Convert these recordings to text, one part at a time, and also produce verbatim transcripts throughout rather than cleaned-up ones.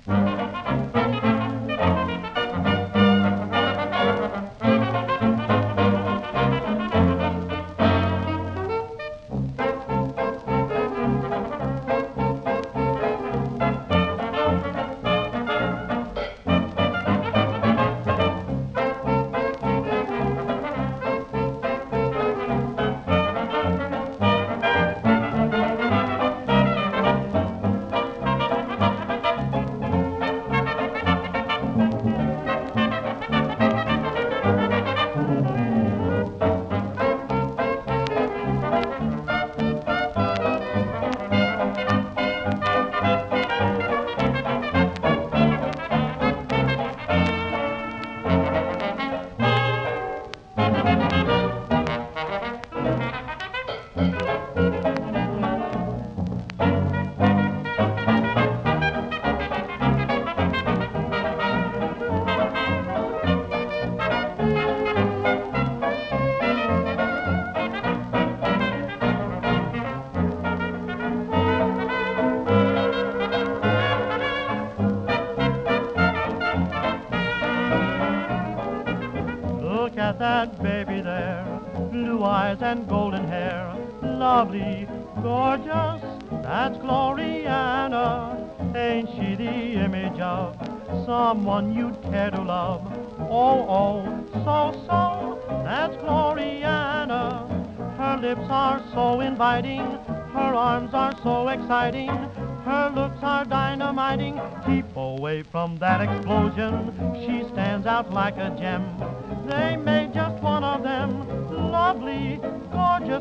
Look at that baby there, blue eyes and golden hair, lovely, gorgeous, that's Gloriana. Ain't she the image of someone you'd care to love? Oh, oh, so, so, that's Gloriana. Her lips are so inviting, her arms are so exciting, her looks are dynamiting. Keep away from that explosion, she stands out like a gem. They made just one of them, lovely, gorgeous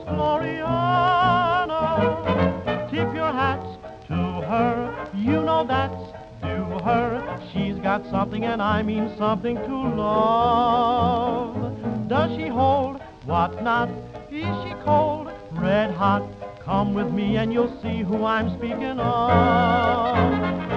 Gloriana. Tip your hats to her, you know that's due her. She's got something, and I mean something, to love. Does she hold? What not? Is she cold? Red hot? Come with me and you'll see who I'm speaking of.